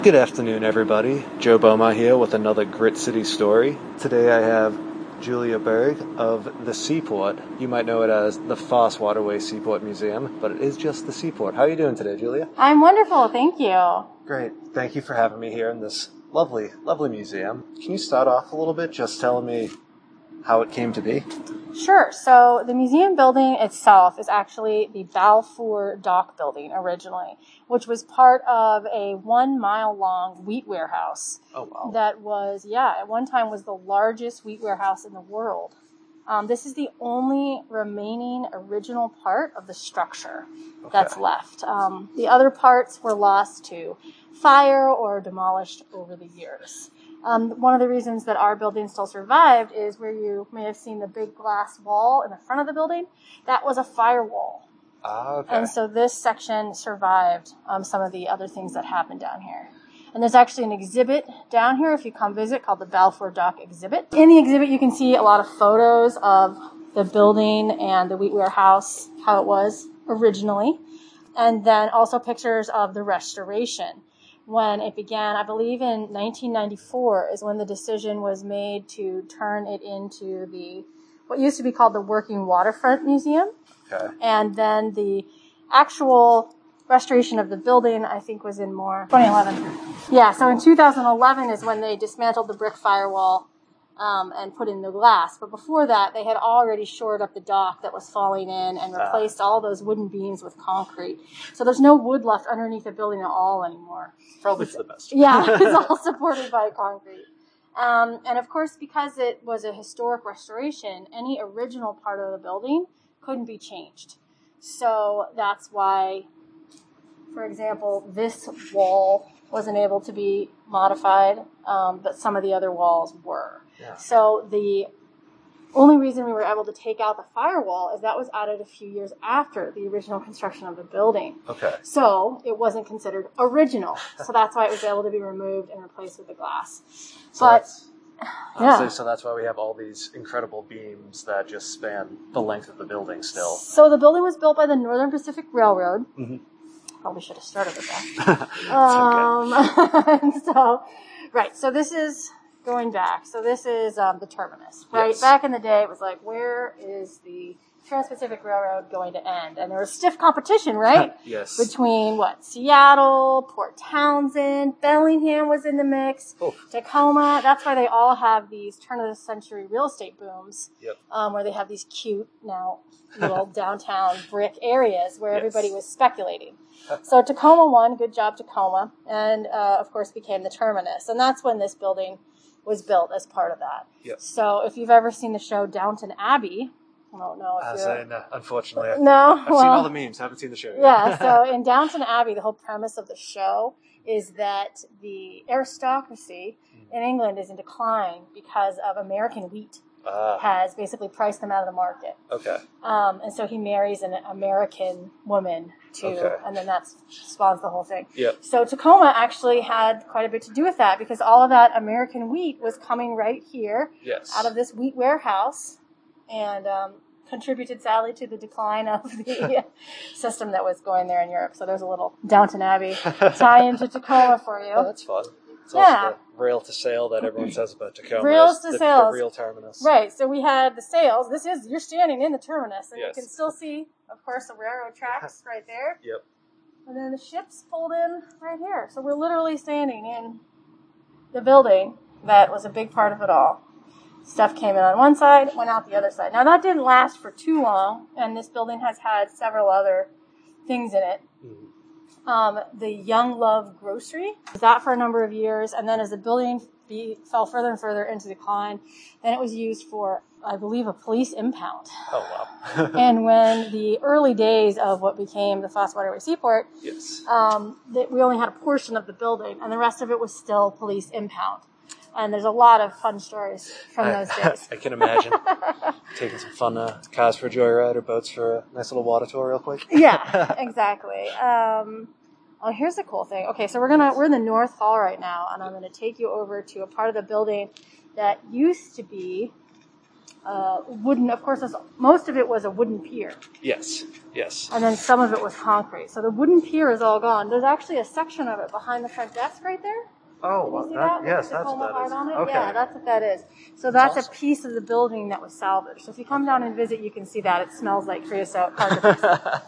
Good afternoon, everybody. Joe Boma here with another Grit City story. Today I have Julia Berg of the Seaport. You might know it as the Foss Waterway Seaport Museum, but it is just the Seaport. How are you doing today, Julia? I'm wonderful, thank you. Great. Thank you for having me here in this lovely, lovely museum. Can you start off a little bit just telling me how it came to be? Sure. So the museum building itself is actually the Balfour Dock building originally, which was part of a 1 mile long wheat warehouse. Oh, wow. That was, at one time was the largest wheat warehouse in the world. This is the only remaining original part of the structure that's left. The other parts were lost to fire or demolished over the years. One of the reasons that our building still survived is where you may have seen the big glass wall in the front of the building. That was a firewall. Okay. And so this section survived some of the other things that happened down here. And there's actually an exhibit down here, if you come visit, called the Balfour Dock Exhibit. In the exhibit, you can see a lot of photos of the building and the wheat warehouse, how it was originally, and then also pictures of the restoration. When it began, I believe in 1994 is when the decision was made to turn it into what used to be called the Working Waterfront Museum. Okay. And then the actual restoration of the building, I think, was in 2011. Yeah, so in 2011 is when they dismantled the brick firewall and put in the glass. But before that, they had already shored up the dock that was falling in and replaced all those wooden beams with concrete. So there's no wood left underneath the building at all anymore. Probably for the best. Yeah, it's all supported by concrete. And of course, because it was a historic restoration, any original part of the building couldn't be changed. So that's why, for example, this wall wasn't able to be modified, but some of the other walls were. Yeah. So the only reason we were able to take out the firewall is that was added a few years after the original construction of the building. Okay. So it wasn't considered original. So that's why it was able to be removed and replaced with the glass. So that's why we have all these incredible beams that just span the length of the building still. So the building was built by the Northern Pacific Railroad. Mm-hmm. Probably should have started with that. Okay. So this is going back. So this is the terminus, right? Yes. Back in the day, it was like, where is the Trans-Pacific Railroad going to end? And there was stiff competition, right? Yes. Between Seattle, Port Townsend, Bellingham was in the mix, Tacoma. That's why they all have these turn-of-the-century real estate booms, where they have these cute, now little downtown brick areas where everybody was speculating. So Tacoma won, good job Tacoma, and of course became the terminus. And that's when this building was built as part of that. Yep. So if you've ever seen the show Downton Abbey, I don't know if no, unfortunately. No? I've seen all the memes, haven't seen the show yet. Yeah, so in Downton Abbey, the whole premise of the show is that the aristocracy in England is in decline because of American wheat. Has basically priced them out of the market. Okay. And so he marries an American woman and then that spawns the whole thing. Yep. So Tacoma actually had quite a bit to do with that because all of that American wheat was coming right here out of this wheat warehouse and contributed sadly to the decline of the system that was going there in Europe. So there's a little Downton Abbey tie into Tacoma for you. Oh, that's fun. It's also the rail to sail that everyone says about Tacoma. Rails to sails. The real terminus. Right. So we had the sails. You're standing in the terminus, and you can still see, of course, the railroad tracks right there. Yep. And then the ships pulled in right here. So we're literally standing in the building that was a big part of it all. Stuff came in on one side, went out the other side. Now, that didn't last for too long, and this building has had several other things in it. Mm-hmm. The Young Love Grocery was that for a number of years, and then as the building fell further and further into decline, then it was used for, I believe, a police impound. Oh, wow. And when the early days of what became the Foss Waterway Seaport, we only had a portion of the building, and the rest of it was still police impound. And there's a lot of fun stories from those days. I can imagine. Taking some fun cars for a joyride or boats for a nice little water tour real quick. Yeah, exactly. Here's the cool thing. Okay, so we're in the North Hall right now, and I'm going to take you over to a part of the building that used to be wooden, of course, most of it was a wooden pier. Yes. Yes. And then some of it was concrete. So the wooden pier is all gone. There's actually a section of it behind the front desk right there. Oh, Can you see that? yes, The that's Tacoma what that is. heart on it? Okay. Yeah, that's what that is. So that's awesome. a piece of the building that was salvaged. So if you come down and visit, you can see that. It smells like creosote. Hard to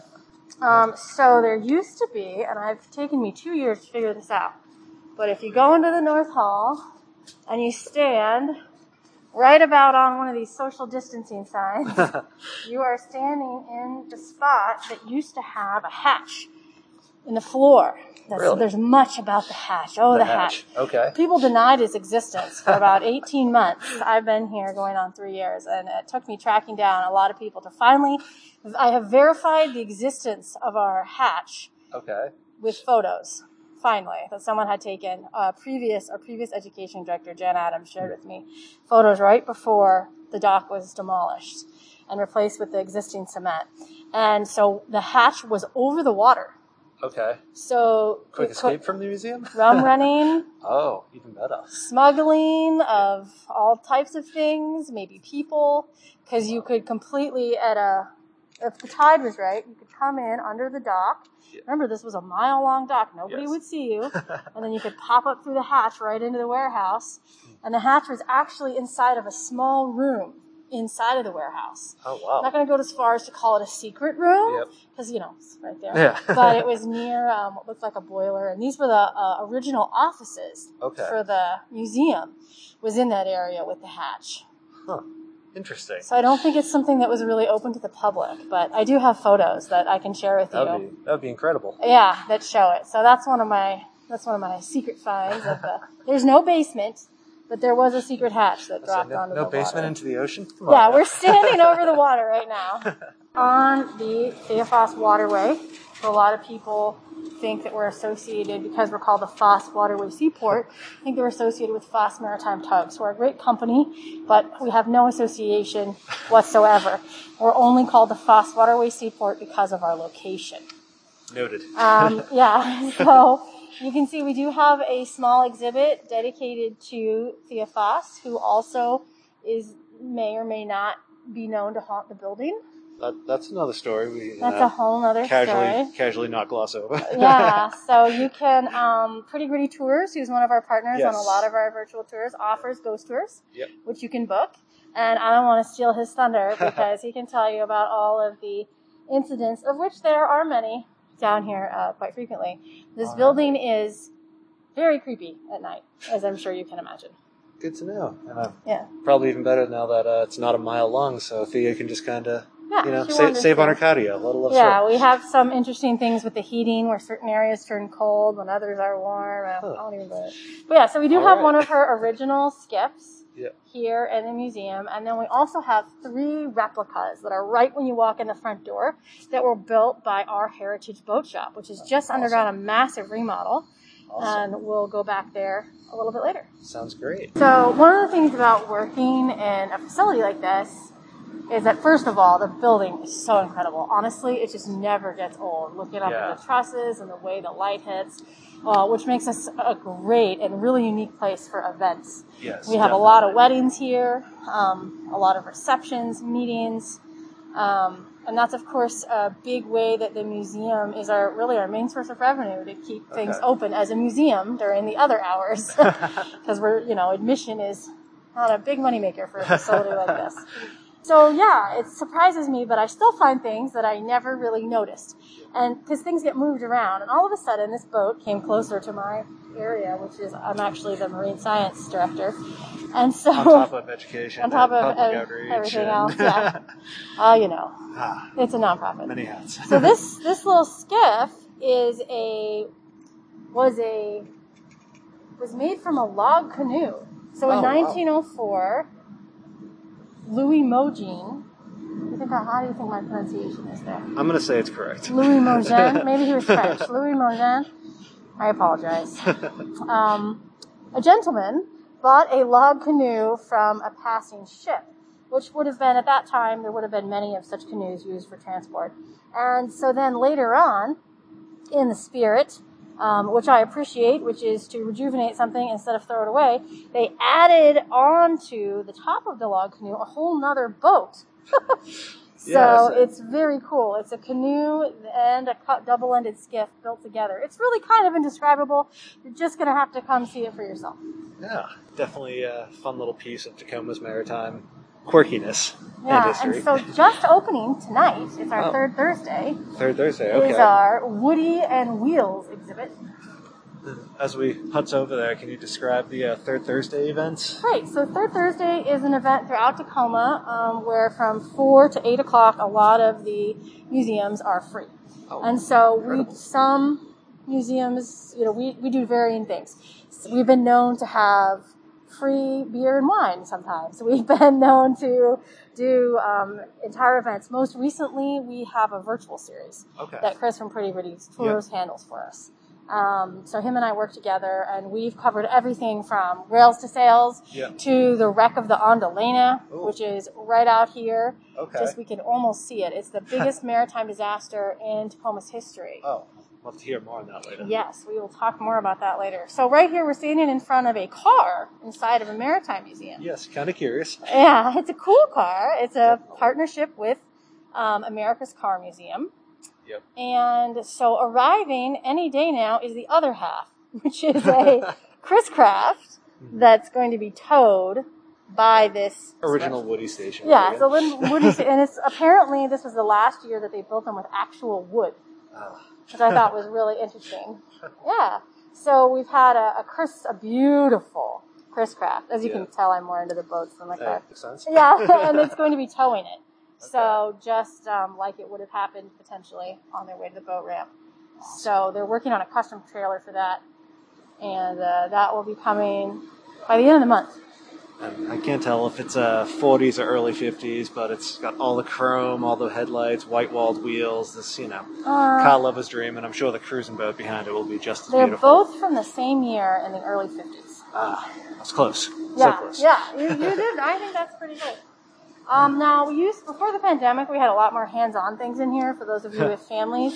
fix. So there used to be, and I've taken me 2 years to figure this out, but if you go into the North Hall and you stand right about on one of these social distancing signs, you are standing in the spot that used to have a hatch in the floor. Really? There's much about the hatch. Oh, the hatch. Okay. People denied its existence for about 18 months. I've been here going on 3 years, and it took me tracking down a lot of people to finally, I have verified the existence of our hatch with photos, finally, that someone had taken. Our previous education director, Jen Adams, shared with me photos right before the dock was demolished and replaced with the existing cement. And so the hatch was over the water. Okay. So quick escape from the museum? Rum running. Oh, even better. Smuggling of all types of things, maybe people, because you could completely if the tide was right, you could come in under the dock. Yeah. Remember, this was a mile-long dock. Nobody would see you. And then you could pop up through the hatch right into the warehouse. And the hatch was actually inside of a small room inside of the warehouse. Oh, wow. I'm not going to go as far as to call it a secret room, because, it's right there. Yeah. But it was near what looked like a boiler, and these were the original offices for the museum, was in that area with the hatch. Huh. Interesting. So I don't think it's something that was really open to the public, but I do have photos that I can share with you. That would be incredible. Yeah, that show it. So that's one of my secret finds. There's no basement. But there was a secret hatch that dropped onto the water. No basement into the ocean? Come on. Yeah, now. We're standing over the water right now. On the Theophos Waterway, so a lot of people think that we're associated, because we're called the Foss Waterway Seaport, I think they're associated with Foss Maritime Tugs. We're a great company, but we have no association whatsoever. We're only called the Foss Waterway Seaport because of our location. Noted. So you can see we do have a small exhibit dedicated to Theophos, who also may or may not be known to haunt the building. That's another story. That's a whole other story. Casually not gloss over. Yeah, so you can, Pretty Gritty Tours, who's one of our partners on a lot of our virtual tours, offers ghost tours, which you can book. And I don't want to steal his thunder because he can tell you about all of the incidents, of which there are many down here quite frequently. This building is very creepy at night, as I'm sure you can imagine. Good to know. And probably even better now that it's not a mile long, so Thea can just kind of save on her cardio. We have some interesting things with the heating, where certain areas turn cold when others are warm. I don't even know. But so we do have one of her original skiffs here in the museum, and then we also have 3 replicas that are right when you walk in the front door that were built by our Heritage Boat Shop, which has just undergone a massive remodel. Awesome. And we'll go back there a little bit later. Sounds great. So one of the things about working in a facility like this is that, first of all, the building is so incredible. Honestly, it just never gets old. Looking up at the trusses and the way the light hits, which makes us a great and really unique place for events. Yes, we have a lot of weddings here, a lot of receptions, meetings, and that's, of course, a big way that the museum is our main source of revenue, to keep things open as a museum during the other hours, because admission is not a big moneymaker for a facility like this. So it surprises me, but I still find things that I never really noticed. And because things get moved around, and all of a sudden this boat came closer to my area, which is, I'm actually the marine science director. And so, on top of education, on top of public outreach, everything else, it's a nonprofit. Many hats. So this little skiff was made from a log canoe. So in 1904, Louis Mogin, how do you think my pronunciation is there? I'm going to say it's correct. Louis Mogin, maybe he was French. Louis Mogin, I apologize. A gentleman bought a log canoe from a passing ship, which would have been, at that time, there would have been many of such canoes used for transport. And so then later on, in the spirit which I appreciate, which is to rejuvenate something instead of throw it away. They added onto the top of the log canoe a whole nother boat. So it's very cool. It's a canoe and a double-ended skiff built together. It's really kind of indescribable. You're just going to have to come see it for yourself. Yeah, definitely a fun little piece of Tacoma's maritime quirkiness and history. And so just opening tonight, it's our third Thursday. Third Thursday, okay. Is our Woody and Wheels exhibit. As we putz over there, can you describe the Third Thursday events? Right, so Third Thursday is an event throughout Tacoma where from 4 to 8 o'clock a lot of the museums are free. And so some museums, we do varying things. So we've been known to have free beer and wine sometimes. We've been known to do entire events. Most recently, we have a virtual series that Chris from Pretty Witty Tours handles for us. So him and I work together, and we've covered everything from Rails to Sails to the wreck of the Ondalena, which is right out here. Just we can almost see it. It's the biggest maritime disaster in Tacoma's history. Oh, we'll have to hear more on that later. Yes, we will talk more about that later. So right here, we're standing in front of a car inside of a maritime museum. Yes, kind of curious. Yeah, it's a cool car. It's a partnership with America's Car Museum. Yep. And so arriving any day now is the other half, which is a Chris Craft that's going to be towed by this original Woody station. Yeah, it's a little Woody and it's apparently this was the last year that they built them with actual wood, which I thought was really interesting. Yeah. So we've had a beautiful Chris Craft. As you can tell, I'm more into the boats than the car. Makes sense. Yeah, and it's going to be towing it. So just like it would have happened potentially on their way to the boat ramp. So they're working on a custom trailer for that. And that will be coming by the end of the month. And I can't tell if it's 40s or early 50s, but it's got all the chrome, all the headlights, white-walled wheels, this, car lover's dream, and I'm sure the cruising boat behind it will be just as beautiful. They're both from the same year in the early 50s. That's close. Yeah, so close. Yeah, you did. I think that's pretty good. Now, before the pandemic, we had a lot more hands-on things in here for those of you with families.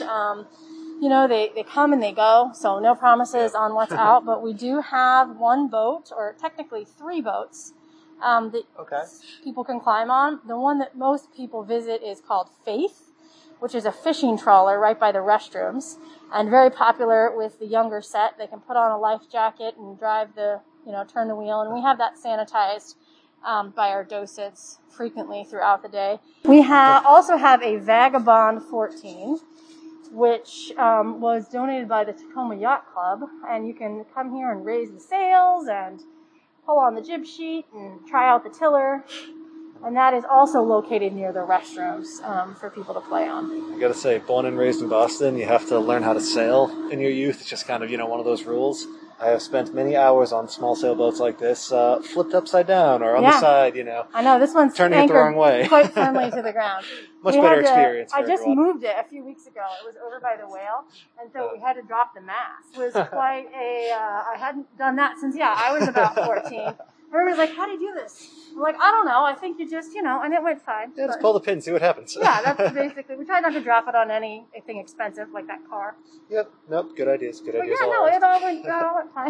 They come and they go, so no promises on what's out, but we do have one boat, or technically 3 boats, that people can climb on. The one that most people visit is called Faith, which is a fishing trawler right by the restrooms, and very popular with the younger set. They can put on a life jacket and drive turn the wheel, and we have that sanitized by our docents frequently throughout the day. We also have a Vagabond 14, which was donated by the Tacoma Yacht Club, and you can come here and raise the sails and pull on the jib sheet and try out the tiller, and that is also located near the restrooms for people to play on. I gotta say, born and raised in Boston, you have to learn how to sail in your youth. It's just kind of, one of those rules. I have spent many hours on small sailboats like this, flipped upside down or on the side, I know, this one's turning it the wrong way. Quite firmly to the ground. Much better experience. I just moved it a few weeks ago. It was over by the whale, and so we had to drop the mast. It was quite I hadn't done that since, I was about 14. Everybody's like, how do you do this? I'm like, I don't know. I think you just, and it went fine. Yeah, just pull the pin, see what happens. Yeah, that's basically, we try not to drop it on anything expensive like that car. Yep, nope, good ideas. It all went fine.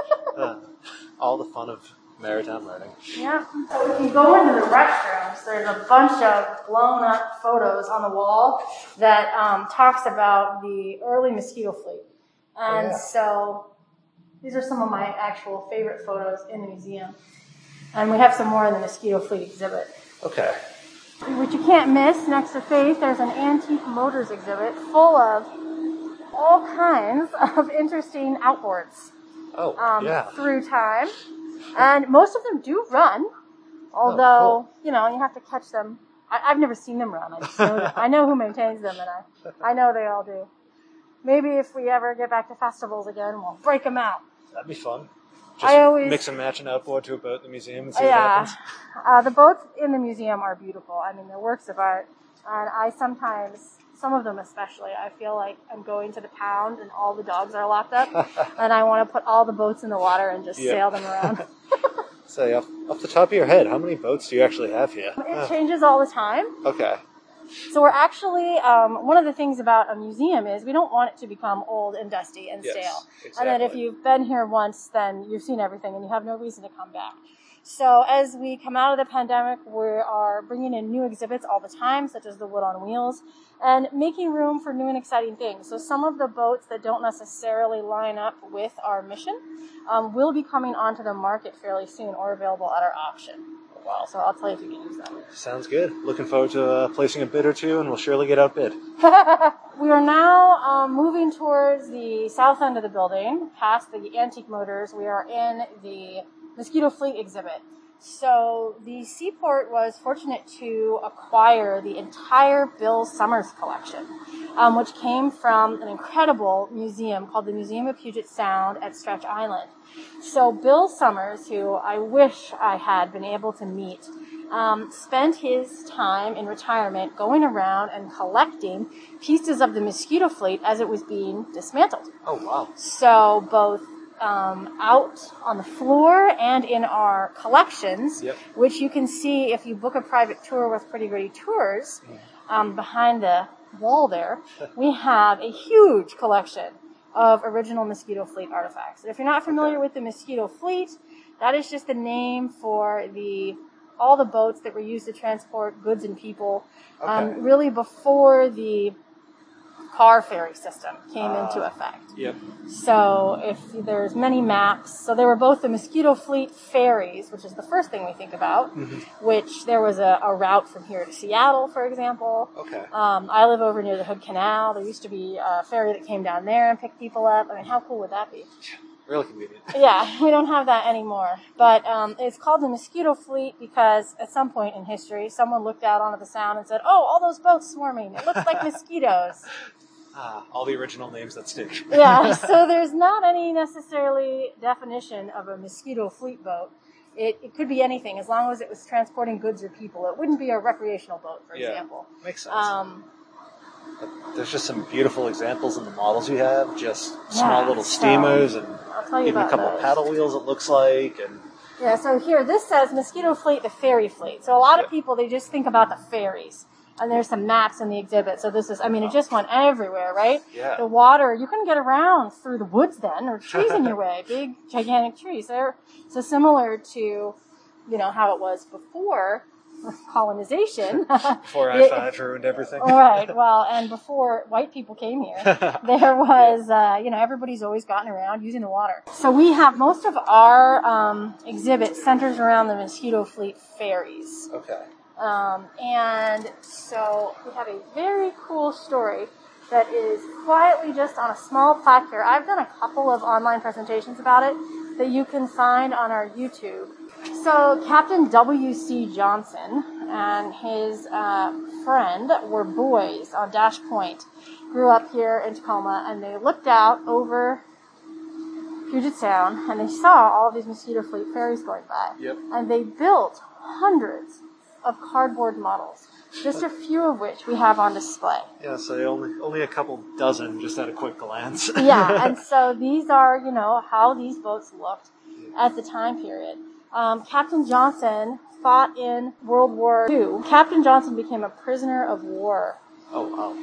All the fun of maritime learning. Yeah. So if you go into the restrooms, there's a bunch of blown up photos on the wall that talks about the early mosquito fleet. And so these are some of my actual favorite photos in the museum. And we have some more in the mosquito fleet exhibit. Okay. Which you can't miss. Next to Faith, there's an antique motors exhibit full of all kinds of interesting outboards. Through time. And most of them do run, although, you have to catch them. I've never seen them run. I just know them. I know who maintains them, and I know they all do. Maybe if we ever get back to festivals again, we'll break them out. That'd be fun. Just mix and match an outboard to a boat in the museum and see what happens. The boats in the museum are beautiful. I mean, they're works of art. And I sometimes, some of them especially, I feel like I'm going to the pound and all the dogs are locked up. And I want to put all the boats in the water and just sail them around. Say, off the top of your head, how many boats do you actually have here? It changes all the time. Okay. So we're actually, one of the things about a museum is we don't want it to become old and dusty and stale. Exactly. And that if you've been here once, then you've seen everything and you have no reason to come back. So as we come out of the pandemic, we are bringing in new exhibits all the time, such as the Wood on Wheels, and making room for new and exciting things. So some of the boats that don't necessarily line up with our mission will be coming onto the market fairly soon or available at our auction. Wow. So I'll tell you if you can use them. Sounds good. Looking forward to placing a bid or two, and we'll surely get outbid. We are now moving towards the south end of the building, past the antique motors. We are in the Mosquito Fleet exhibit. So the Seaport was fortunate to acquire the entire Bill Summers collection, which came from an incredible museum called the Museum of Puget Sound at Stretch Island. So Bill Summers, who I wish I had been able to meet, spent his time in retirement going around and collecting pieces of the Mosquito Fleet as it was being dismantled. Oh, wow. So both out on the floor and in our collections, which you can see if you book a private tour with Pretty Gritty Tours, behind the wall there, we have a huge collection of original Mosquito Fleet artifacts. And if you're not familiar with the Mosquito Fleet, that is just the name for all the boats that were used to transport goods and people, really before the car ferry system came into effect. Yep. So if there's many maps, so there were both the Mosquito Fleet ferries, which is the first thing we think about, which there was a route from here to Seattle, for example. Okay. I live over near the Hood Canal. There used to be a ferry that came down there and picked people up. I mean, how cool would that be? Really convenient. Yeah, we don't have that anymore. But it's called the Mosquito Fleet because at some point in history, someone looked out onto the sound and said, "Oh, all those boats swarming. It looks like mosquitoes." All the original names that stick. Yeah, so there's not any necessarily definition of a Mosquito Fleet boat. It could be anything as long as it was transporting goods or people. It wouldn't be a recreational boat, for example. Makes sense. There's just some beautiful examples in the models you have, just small little steamers and even a couple of paddle wheels, it looks like. And yeah, so here, this says Mosquito Fleet, the ferry fleet. So a lot of people, they just think about the ferries. And there's some maps in the exhibit. So this is, I mean, it just went everywhere, right? Yeah. The water, you couldn't get around through the woods then, or trees in your way, big, gigantic trees. So similar to, how it was before colonization. Before I-5 ruined everything. Right. Well, and before white people came here, there was, everybody's always gotten around using the water. So we have most of our exhibit centers around the Mosquito Fleet ferries. Okay. And so we have a very cool story that is quietly just on a small plaque here. I've done a couple of online presentations about it that you can find on our YouTube. So Captain W.C. Johnson and his friend were boys on Dash Point, grew up here in Tacoma, and they looked out over Puget Sound and they saw all of these Mosquito Fleet ferries going by. Yep. And they built hundreds of cardboard models, just a few of which we have on display. Yeah, so only a couple dozen, just at a quick glance. Yeah, and so these are, how these boats looked at the time period. Captain Johnson fought in World War II. Captain Johnson became a prisoner of war. Oh, wow.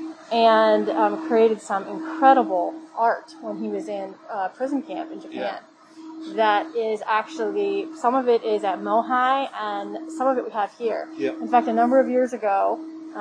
And created some incredible art when he was in prison camp in Japan. Yeah. That is actually, some of it is at Mohai, and some of it we have here. Yep. In fact, a number of years ago,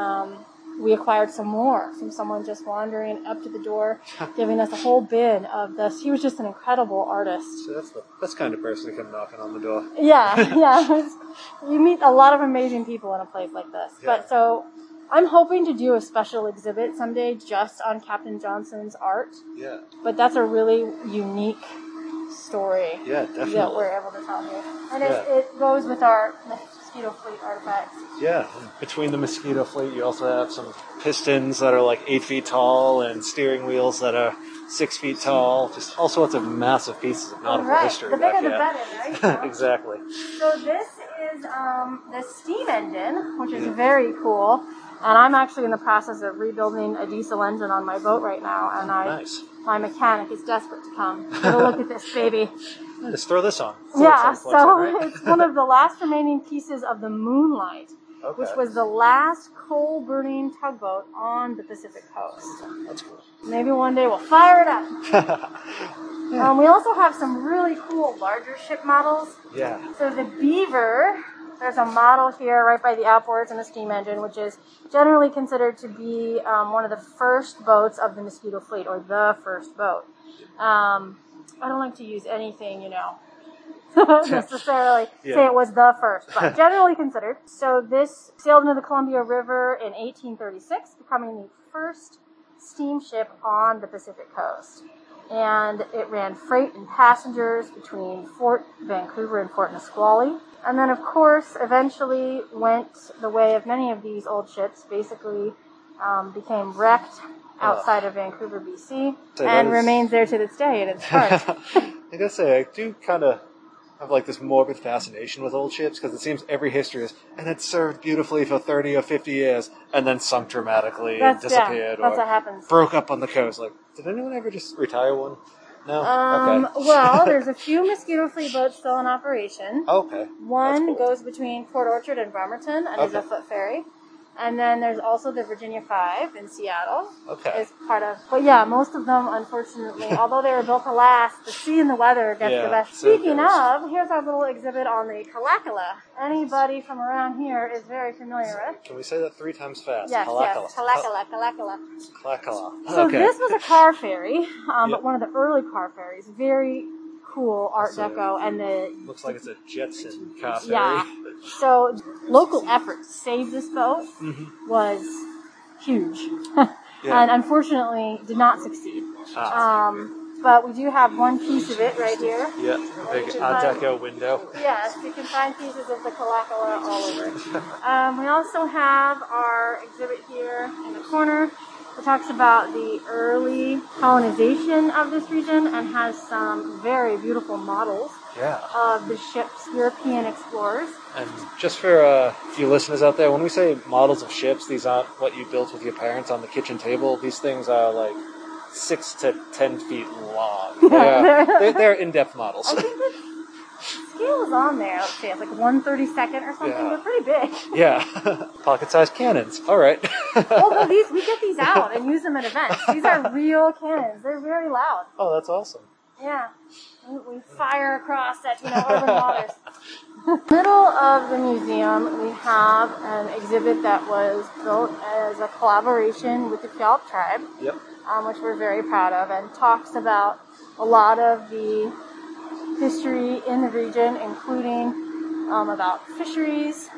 we acquired some more from someone just wandering up to the door, giving us a whole bin of this. He was just an incredible artist. So that's the best kind of person to come knocking on the door. Yeah. You meet a lot of amazing people in a place like this. Yeah. But so I'm hoping to do a special exhibit someday just on Captain Johnson's art. Yeah. But that's a really unique story. Yeah, definitely. That we're able to tell here. And it goes with our Mosquito Fleet artifacts. Yeah, between the Mosquito Fleet, you also have some pistons that are like 8 feet tall and steering wheels that are 6 feet tall. Just all sorts of massive pieces of nautical history. The bigger the back, better, right? Exactly. So this is the steam engine, which is very cool. And I'm actually in the process of rebuilding a diesel engine on my boat right now. And my mechanic is desperate to come. Get a look at this baby. Just throw this on. Yeah, so it's one of the last remaining pieces of the Moonlight, which was the last coal-burning tugboat on the Pacific coast. That's cool. Maybe one day we'll fire it up. We also have some really cool larger ship models. Yeah. So the Beaver, there's a model here right by the outboards and the steam engine, which is generally considered to be one of the first boats of the Mosquito fleet, or the first boat. I don't like to use anything, necessarily say it was the first, but generally considered. So this sailed into the Columbia River in 1836, becoming the first steamship on the Pacific coast. And it ran freight and passengers between Fort Vancouver and Fort Nisqually. And then, of course, eventually went the way of many of these old ships, basically became wrecked outside of Vancouver, BC, and remains there to this day in its parts. I gotta say, I do kind of have like this morbid fascination with old ships, because it seems every history is, and it served beautifully for 30 or 50 years, and then sunk dramatically and disappeared, that's or what happens. Broke up on the coast. Like, did anyone ever just retire one? No? Okay. Well, there's a few Mosquito Fleet boats still in operation. Okay. One goes between Port Orchard and Bremerton and is a foot ferry. And then there's also the Virginia 5 in Seattle. Okay. Is part of, but yeah, most of them, unfortunately, although they were built to last, the sea and the weather gets the best. Speaking of, here's our little exhibit on the Kalakala. Anybody from around here is very familiar with. Can we say that 3 times fast? Yes, Kalakala. Kalakala. Kalakala. So this was a car ferry, but one of the early car ferries. Very cool Art Deco, and the looks like it's a Jetson car ferry. Yeah. So local effort to save this boat was huge, and unfortunately did not succeed. But we do have one piece of it right here. Yeah, big Art Deco window. Yes, you can find pieces of the Kalakala all over. We also have our exhibit here in the corner. It talks about the early colonization of this region and has some very beautiful models of the ship's European explorers. And just for a few listeners out there, when we say models of ships, these aren't what you built with your parents on the kitchen table. These things are like 6 to 10 feet long. They're in-depth models. I think the scale is on there. Let's see, it's like 1/32 or something. They're pretty big. Yeah. Pocket-sized cannons. All right. Well, we get these out and use them at events. These are real cannons. They're very loud. Oh, that's awesome. Yeah. We fire across at, urban waters. Middle of the museum, we have an exhibit that was built as a collaboration with the Puyallup tribe, which we're very proud of, and talks about a lot of the history in the region, including about fisheries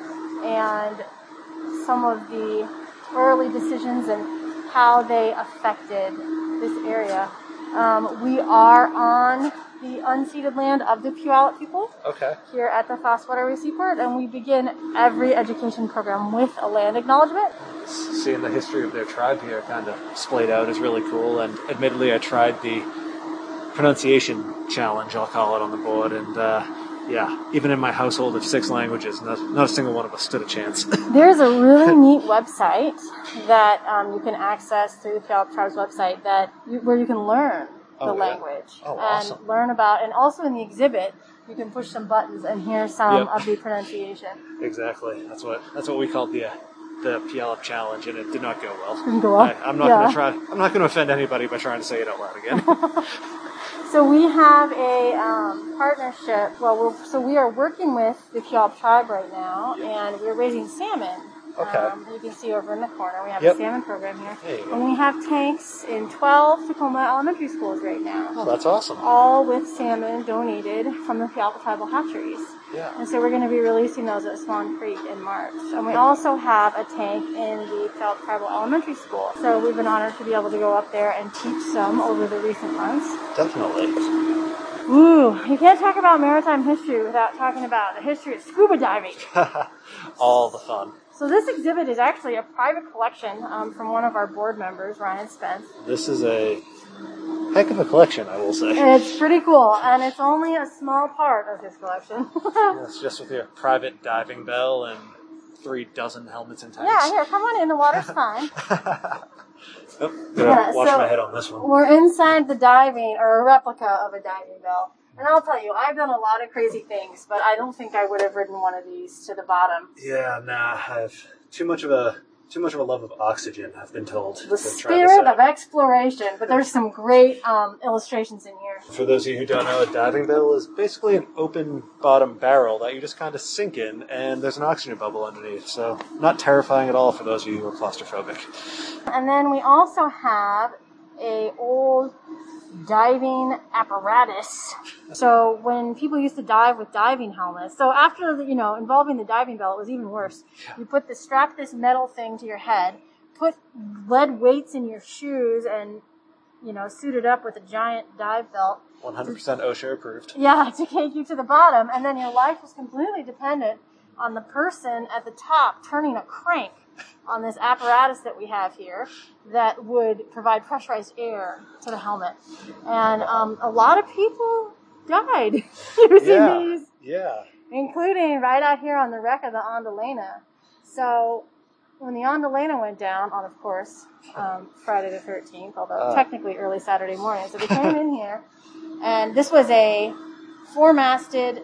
and some of the early decisions and how they affected this area. We are on the unceded land of the Puyallup people here at the Foss Waterway Seaport, and we begin every education program with a land acknowledgement. Seeing the history of their tribe here kind of splayed out is really cool, and admittedly I tried the pronunciation challenge, I'll call it, on the board, and even in my household of 6 languages, not a single one of us stood a chance. There's a really neat website that you can access through the Puyallup Tribe's website where you can learn the language and learn about, and also in the exhibit you can push some buttons and hear some of the pronunciation. Exactly. That's what we called the Puyallup challenge, and it did not go well. Didn't go well. I'm not going to try. I'm not going to offend anybody by trying to say it out loud again. So we have a partnership. Well, we are working with the Puyallup tribe right now, and we're raising salmon. You can see over in the corner, we have a salmon program here. And we have tanks in 12 Tacoma elementary schools right now. Oh, that's awesome. All with salmon donated from the Puyallup tribal hatcheries. Yeah. And so we're going to be releasing those at Swan Creek in March. And we also have a tank in the Puyallup Tribal Elementary School. So we've been honored to be able to go up there and teach some over the recent months. Definitely. Ooh, you can't talk about maritime history without talking about the history of scuba diving. All the fun. So this exhibit is actually a private collection from one of our board members, Ryan Spence. This is a heck of a collection, I will say. It's pretty cool, and it's only a small part of his collection. It's just with your private diving bell and 3 dozen helmets and tanks. Yeah, here, come on in, the water's fine. Gotta watch my head on this one. We're inside the diving, or a replica of a diving bell. And I'll tell you, I've done a lot of crazy things, but I don't think I would have ridden one of these to the bottom. Yeah, nah, I've too much of a love of oxygen, I've been told. The spirit of exploration, but there's some great illustrations in here. For those of you who don't know, a diving bell is basically an open bottom barrel that you just kind of sink in, and there's an oxygen bubble underneath, so not terrifying at all for those of you who are claustrophobic. And then we also have a old diving apparatus. So when people used to dive with diving helmets, so after, involving the diving bell, it was even worse. You strap this metal thing to your head, put lead weights in your shoes, and, suited up with a giant dive belt. 100% OSHA approved. Yeah, to take you to the bottom, and then your life was completely dependent on the person at the top turning a crank on this apparatus that we have here that would provide pressurized air to the helmet. And a lot of people died using these. Yeah. Including right out here on the wreck of the Ondalena. So when the Ondalena went down on, of course, Friday the 13th, although technically early Saturday morning, so they came in here, and this was a four-masted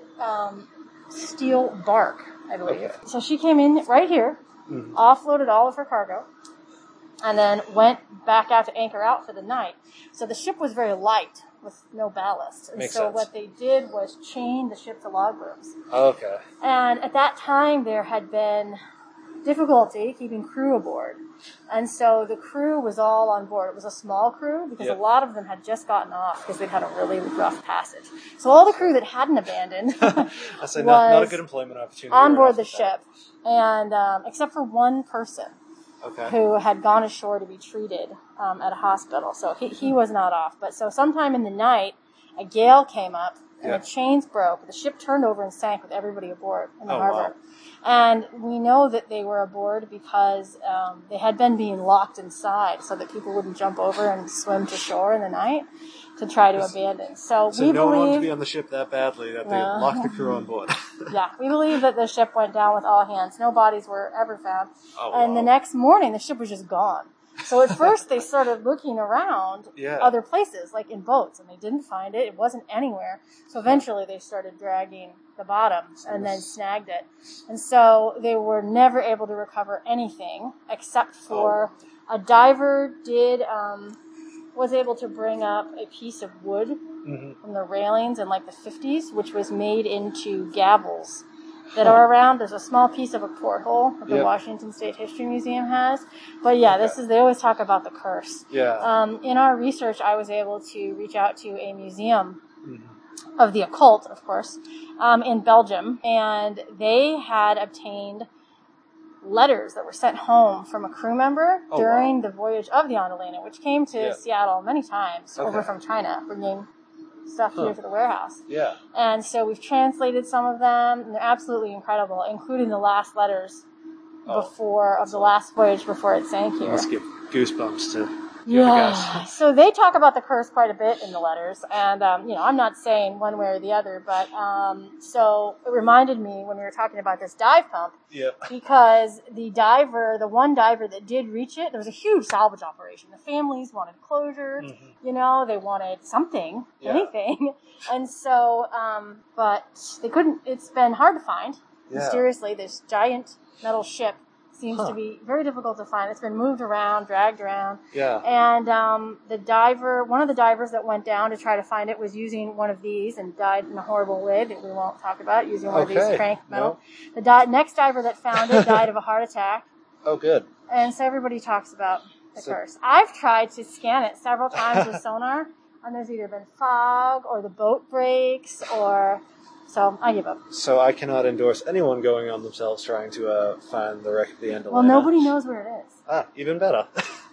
steel bark, I believe. Okay. So she came in right here, offloaded all of her cargo, and then went back out to anchor out for the night. So the ship was very light with no ballast. And so what they did was chain the ship to log booms. Okay. And at that time there had been difficulty keeping crew aboard. And so the crew was all on board. It was a small crew because a lot of them had just gotten off because they'd had a really rough passage. So all the crew that hadn't abandoned I say not a good employment opportunity on board the ship. And except for one person who had gone ashore to be treated at a hospital. So he was not off. But so sometime in the night, a gale came up and the chains broke. The ship turned over and sank with everybody aboard in the harbor. Wow. And we know that they were aboard because they had been being locked inside so that people wouldn't jump over and swim to shore in the night to try to abandon. So we no one believe wanted to be on the ship that badly that they locked the crew on board. Yeah, we believe that the ship went down with all hands. No bodies were ever found. And the next morning, the ship was just gone. So at first they started looking around other places, like in boats, and they didn't find it. It wasn't anywhere. So eventually they started dragging the bottom and then snagged it. And so they were never able to recover anything except for a diver was able to bring up a piece of wood from the railings in like the 50s, which was made into gavels that are around. There's a small piece of a porthole that the Washington State History Museum has. But they always talk about the curse. Yeah. In our research, I was able to reach out to a museum of the occult, of course, in Belgium, and they had obtained letters that were sent home from a crew member during the voyage of the Ondalena, which came to Seattle many times over from China, bringing stuff here to the warehouse. Yeah. And so we've translated some of them, and they're absolutely incredible, including the last letters the last voyage before it sank here. Let's give goosebumps to So they talk about the curse quite a bit in the letters, and I'm not saying one way or the other, but so it reminded me when we were talking about this dive pump, because the one diver that did reach it, there was a huge salvage operation. The families wanted closure, they wanted something, anything, and so but they couldn't. It's been hard to find. Mysteriously, this giant metal ship seems to be very difficult to find. It's been moved around, dragged around. Yeah. And one of the divers that went down to try to find it was using one of these and died in a horrible way that we won't talk about, using one of these crank metal. No. The next diver that found it died of a heart attack. Oh, good. And so everybody talks about the curse. I've tried to scan it several times with sonar, and there's either been fog or the boat breaks or... So I give up. So I cannot endorse anyone going on themselves trying to find the wreck of the Ondalena. Well, nobody knows where it is. Ah, even better.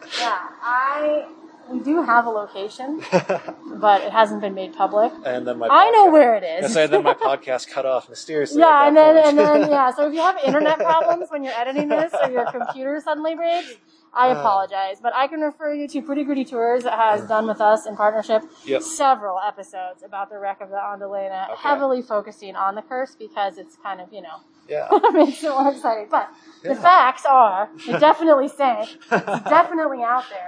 We do have a location, but it hasn't been made public. And then I know where it is. Then my podcast cut off mysteriously. And then so if you have internet problems when you're editing this or your computer suddenly breaks, I apologize, but I can refer you to Pretty Gritty Tours that has done with us in partnership several episodes about the wreck of the Ondalena, heavily focusing on the curse because it's kind of, makes it more exciting. But the facts are, it definitely sank. It's definitely out there.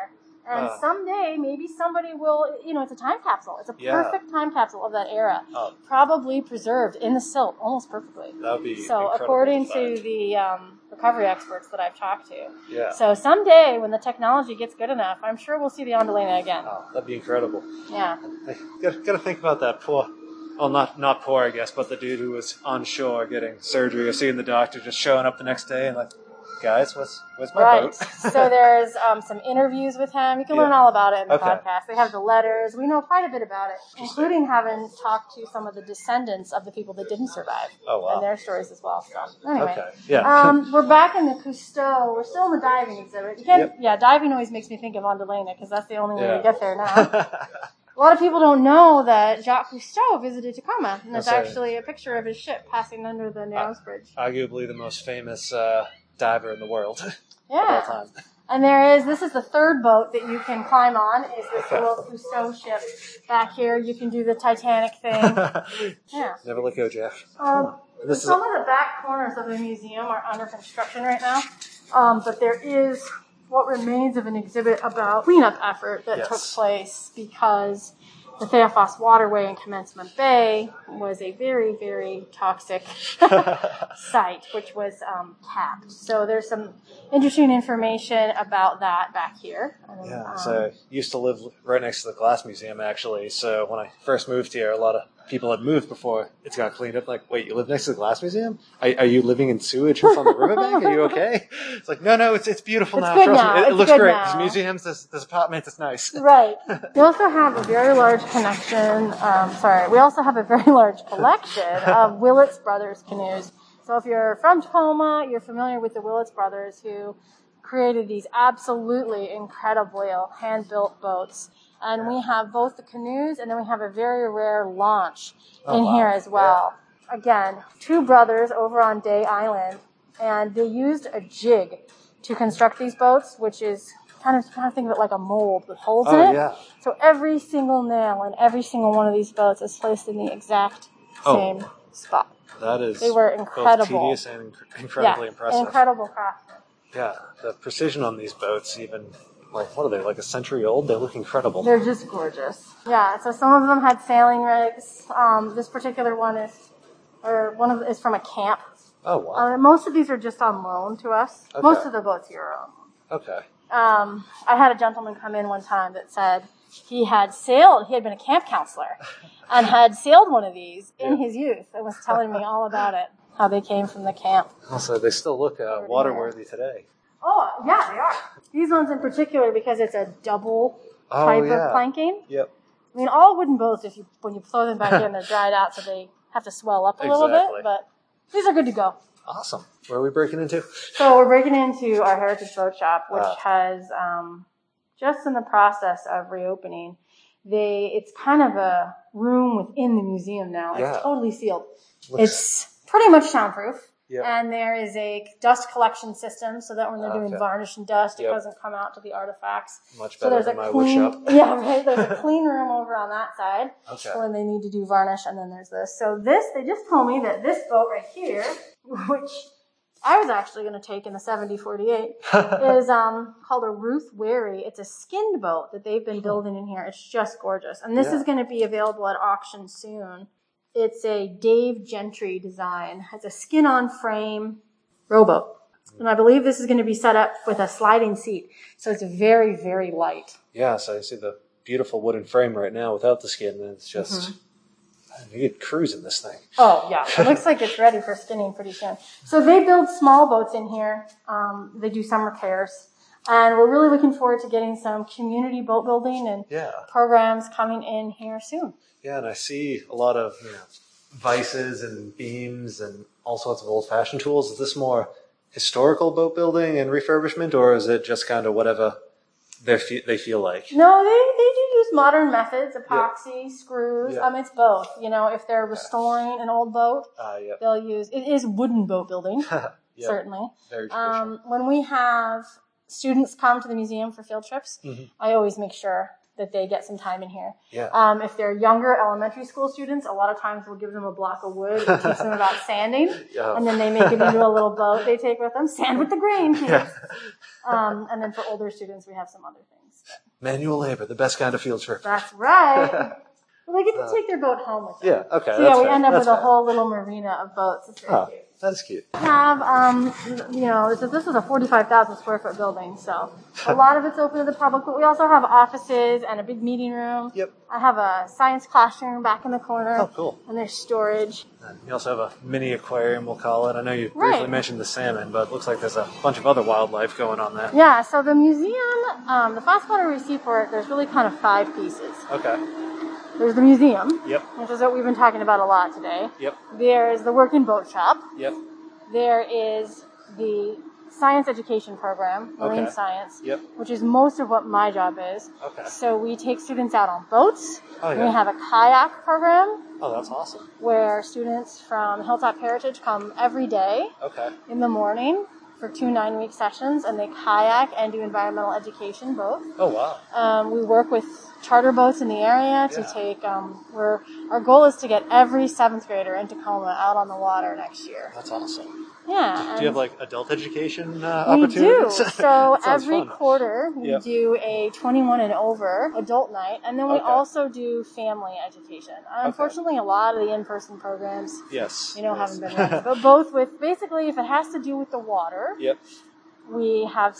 And someday, maybe somebody will, it's a time capsule. It's a perfect time capsule of that era. Probably preserved in the silt almost perfectly. That would be so, incredible according to the recovery experts that I've talked to. Yeah. So, someday, when the technology gets good enough, I'm sure we'll see the Ondalena again. Oh, that'd be incredible. Yeah. Gotta think about that poor... Well, not poor, I guess, but the dude who was on shore getting surgery or seeing the doctor just showing up the next day and like, guys, where's my boat? So there's some interviews with him. You can learn all about it in the podcast. They have the letters. We know quite a bit about it, including having talked to some of the descendants of the people that didn't survive. Oh, wow. And their stories as well. So anyway, we're back in the Cousteau. We're still in the diving exhibit. Yeah, diving always makes me think of Ondalena because that's the only way to get there now. A lot of people don't know that Jacques Cousteau visited Tacoma, and there's actually a picture of his ship passing under the Narrows Bridge. Arguably the most famous diver in the world. Yeah. Of all time. And this is the third boat that you can climb on, is this little Cousteau ship back here. You can do the Titanic thing. Yeah. Never let go, Jeff. Some of the back corners of the museum are under construction right now, but there is what remains of an exhibit about cleanup effort that took place because the Theophos Waterway in Commencement Bay was a very, very toxic site, which was capped. So there's some interesting information about that back here. So I used to live right next to the Glass Museum, actually. So when I first moved here, a lot of people had moved before it got cleaned up. Like, wait, you live next to the Glass Museum? Are you living in sewage on the riverbank? Are you okay? It's like, no, it's beautiful now. Good now. It looks great. There's museums, this apartment, it's nice. Right. We also have a very large we also have a very large collection of Willits Brothers canoes. So if you're from Tacoma, you're familiar with the Willits Brothers who created these absolutely incredible hand-built boats. And we have both the canoes and then we have a very rare launch here as well. Yeah. Again, two brothers over on Day Island, and they used a jig to construct these boats, which is kind of think of it like a mold with holes in it. Yeah. So every single nail in every single one of these boats is placed in the exact same spot. That is they were incredible. Both tedious and incredibly impressive. Incredible craftsmen. Yeah, the precision on these boats, even what are they, like a century old? They look incredible. They're just gorgeous. Yeah, so some of them had sailing rigs. This particular one is from a camp. Oh, wow. Most of these are just on loan to us. Okay. Most of the boats here are on loan. Okay. I had a gentleman come in one time that said he had been a camp counselor and had sailed one of these in his youth and was telling me all about it, how they came from the camp. Also, they still look waterworthy today. Oh, yeah, they are. These ones in particular because it's a double type of planking. Yep. I mean, all wooden boats, when you throw them back in, they're dried out, so they have to swell up a little bit, but these are good to go. Awesome. Where are we breaking into? So we're breaking into our Heritage Boat Shop, which has just in the process of reopening. It's kind of a room within the museum now. It's totally sealed. It's pretty much soundproof. Yep. And there is a dust collection system so that when they're doing varnish and dust, it doesn't come out to the artifacts. Much better than my wood shop. Yeah, right. There's a clean room over on that side for when they need to do varnish, and then there's this. So they just told me that this boat right here, which I was actually going to take in the 7048, is called a Ruth Wary. It's a skinned boat that they've been building in here. It's just gorgeous. And this is going to be available at auction soon. It's a Dave Gentry design. It's a skin-on frame rowboat. And I believe this is going to be set up with a sliding seat. So it's very, very light. Yeah, so I see the beautiful wooden frame right now without the skin. And it's just, you could cruise in this thing. Oh, yeah. It looks like it's ready for skinning pretty soon. So they build small boats in here. They do some repairs. And we're really looking forward to getting some community boat building and programs coming in here soon. Yeah, and I see a lot of vices and beams and all sorts of old-fashioned tools. Is this more historical boat building and refurbishment, or is it just kind of whatever they feel like? No, they do use modern methods, epoxy, screws. It's both. If they're restoring an old boat, they'll use... It is wooden boat building, certainly. Very traditional. When we have students come to the museum for field trips, I always make sure that they get some time in here. Yeah. If they're younger elementary school students, a lot of times we'll give them a block of wood and teach them about sanding, and then they make it into a little boat they take with them. Sand with the grain, kids. And then for older students, we have some other things. Manual labor, the best kind of field trip. That's right. Well, they get to take their boat home with them. Yeah, okay. So yeah, we fair. end up That's with a fair. whole little marina of boats. It's very cute. That's cute. We have, this is a 45,000 square foot building, so a lot of it's open to the public, but we also have offices and a big meeting room. Yep. I have a science classroom back in the corner. Oh, cool. And there's storage. And you also have a mini aquarium, we'll call it. I know you briefly mentioned the salmon, but it looks like there's a bunch of other wildlife going on there. Yeah, so the museum, the Foss Waterway Seaport, there's really kind of 5 pieces. Okay. There's the museum, Yep. which is what we've been talking about a lot today. Yep. There's the working boat shop. Yep. There is the science education program, marine science, Yep. which is most of what my job is. Okay. So we take students out on boats. Oh, yeah. We have a kayak program Oh, that's awesome. where students from Hilltop Heritage come every day Okay. in the morning for 2 9-week sessions, and they kayak and do environmental education both. Oh, wow. We work with charter boats in the area to take, our goal is to get every 7th grader in Tacoma out on the water next year. That's awesome. Yeah. Do you have like adult education We do. opportunities? So That sounds every fun. quarter we Yep. do a 21 and over adult night, and then we Okay. also do family education. Unfortunately, a lot of the in-person programs, Yes. haven't been running. But both with, basically, if it has to do with the water, Yep. we have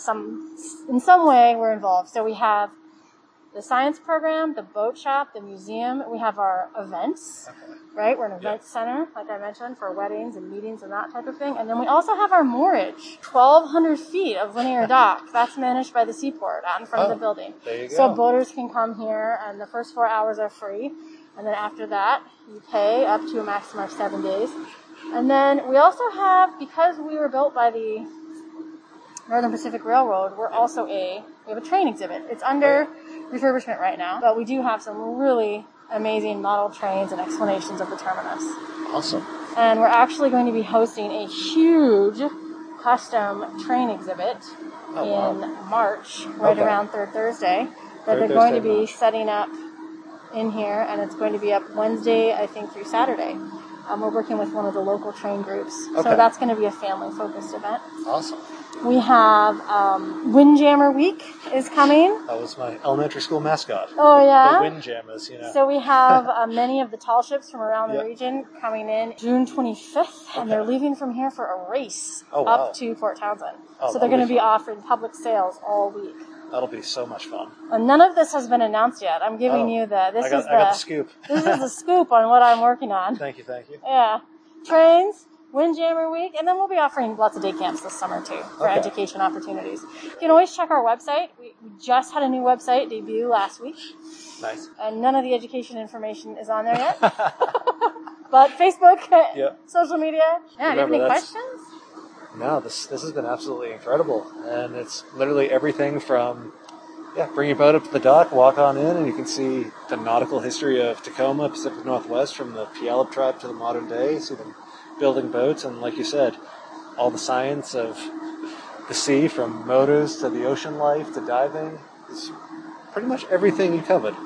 in some way we're involved. So we have the science program, the boat shop, the museum. We have our events, right? We're an event center, like I mentioned, for weddings and meetings and that type of thing. And then we also have our moorage, 1,200 feet of linear dock. That's managed by the seaport out in front of the building. There you go. So boaters can come here, and the first 4 hours are free. And then after that, you pay up to a maximum of 7 days. And then we also have, because we were built by the Northern Pacific Railroad, we have a train exhibit. It's under refurbishment right now, but we do have some really amazing model trains and explanations of the terminus. Awesome. And we're actually going to be hosting a huge custom train exhibit in March, around Third Thursday, that they're going to be setting up in here, and it's going to be up Wednesday, I think, through Saturday. We're working with one of the local train groups, so that's going to be a family-focused event. Awesome. We have Windjammer Week is coming. That was my elementary school mascot. Oh, yeah? The Windjammers, So we have many of the tall ships from around the region coming in June 25th, and they're leaving from here for a race up to Fort Townsend. So they're going to be offering public sales all week. That'll be so much fun. And none of this has been announced yet. I'm giving you I got the scoop. This is the scoop on what I'm working on. Thank you. Yeah. Trains, Windjammer Week, and then we'll be offering lots of day camps this summer too for education opportunities. You can always check our website. We just had a new website debut last week. Nice. And none of the education information is on there yet. But Facebook, social media. Yeah, do you have any questions? No, this has been absolutely incredible. And it's literally everything from bring your boat up to the dock, walk on in, and you can see the nautical history of Tacoma, Pacific Northwest, from the Puyallup tribe to the modern day. See them building boats, and like you said, all the science of the sea, from motors to the ocean life to diving. It's pretty much everything you covered.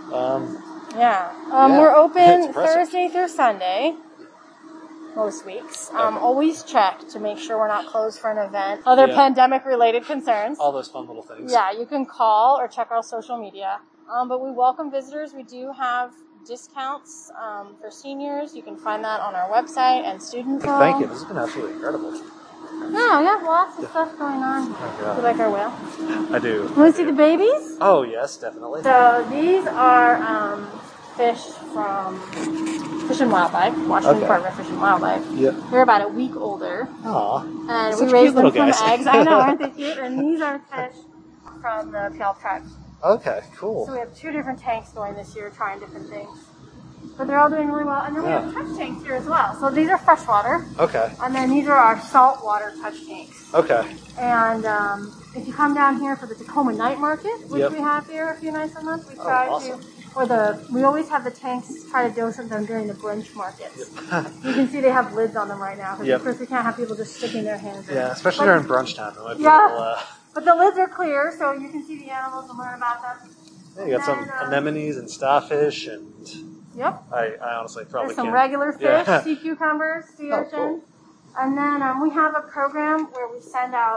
We're open Thursday through Sunday. Most weeks. Always check to make sure we're not closed for an event. Other pandemic-related concerns. All those fun little things. Yeah, you can call or check our social media. But we welcome visitors. We do have discounts for seniors. You can find that on our website and student phone. Thank you. This has been absolutely incredible. Yeah, we have lots of stuff going on. Do you like our whale? I do. Want to see the babies? Oh, yes, definitely. So these are fish from Fish and Wildlife, Washington Department of Fish and Wildlife. Yep. They're about a week older. Aww. And Such we raise them cute from little guys. eggs. I know, aren't they cute? And these are fish from the Puyallup tribe. Okay, cool. So we have 2 different tanks going this year, trying different things. But they're all doing really well. And then we have touch tanks here as well. So these are freshwater. Okay. And then these are our saltwater touch tanks. Okay. And if you come down here for the Tacoma Night Market, which we have here a few nights a month, we try we always have the tanks try to dose them during the brunch markets. You can see they have lids on them right now, because of course we can't have people just sticking their hands in. Yeah, especially during brunch time. It might be a little, but the lids are clear, so you can see the animals and learn about them. Yeah, you got some anemones and starfish, and I honestly probably There's some can't. regular fish, sea cucumbers, sea urchin. Cool. And then we have a program where we send out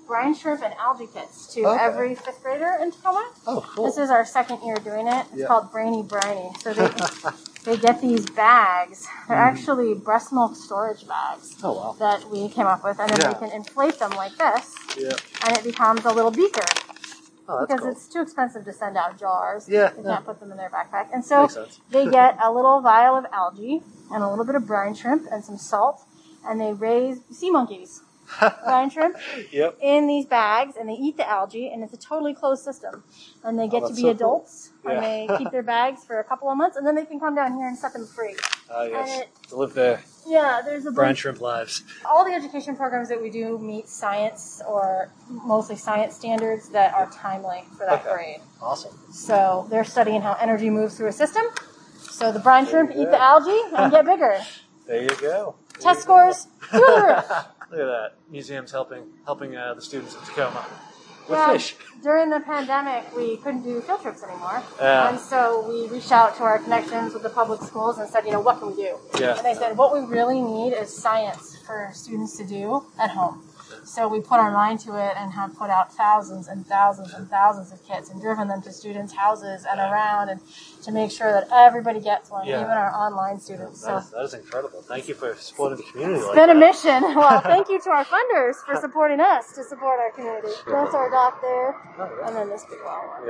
brine shrimp and algae kits to Okay. every 5th grader in Tacoma. Oh, cool. This is our 2nd year doing it. It's Yeah. called Brainy Briny. So they get these bags. They're actually breast milk storage bags Oh, wow. that we came up with. And then Yeah. they can inflate them like this. Yeah. And it becomes a little beaker. Oh, that's Because cool. it's too expensive to send out jars. Yeah, They yeah. can't put them in their backpack. And so Makes sense. they get a little vial of algae and a little bit of brine shrimp and some salt. And they raise sea monkeys, brine shrimp, Yep. in these bags. And they eat the algae. And it's a totally closed system. And they get to that's be so cool. adults. Yeah. And they keep their bags for a couple of months. And then they can come down here and set them free. Yes. And To live their Yeah, there's a brine bunch. shrimp lives. All the education programs that we do meet science or mostly science standards that are timely for that Okay. grade. Awesome. So they're studying how energy moves through a system. So the brine shrimp There you eat go. the algae and get bigger. There you go. Test scores through the roof. Look at that. Museums helping the students of Tacoma with Yeah, fish. during the pandemic, we couldn't do field trips anymore. Yeah. And so we reached out to our connections with the public schools and said, what can we do? Yeah. And they said, what we really need is science for students to do at home. So we put our mind to it and have put out thousands and thousands and thousands of kits and driven them to students' houses and around and to make sure that everybody gets one, Yeah. even our online students. So That is incredible. Thank you for supporting the community it's like been a that. mission. Well, thank you to our funders for supporting us to support our community. That's our dock there, and then this big long one.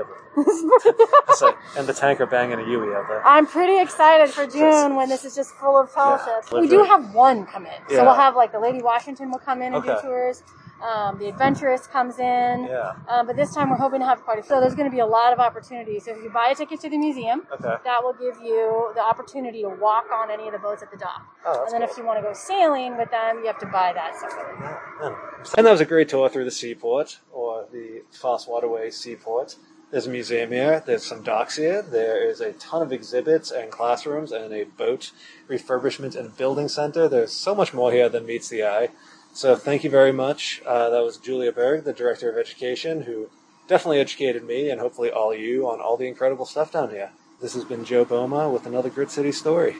And the tanker banging a Yui out there. I'm pretty excited for June when this is just full of fellowships. Yeah. We do have one come in. Yeah. So we'll have the Lady Washington will come in and do Okay. tours. The Adventurist comes in. Yeah. But this time we're hoping to have quite a few. So there's going to be a lot of opportunities. So if you buy a ticket to the museum, Okay. that will give you the opportunity to walk on any of the boats at the dock. Oh, that's and then cool. if you want to go sailing with them, you have to buy that separately. And that was a great tour through the seaport, or the Foss Waterway Seaport. There's a museum here, there's some docks here, there is a ton of exhibits and classrooms and a boat refurbishment and building center. There's so much more here than meets the eye. So thank you very much. That was Julia Berg, the Director of Education, who definitely educated me and hopefully all you on all the incredible stuff down here. This has been Joe Boma with another Grit City story.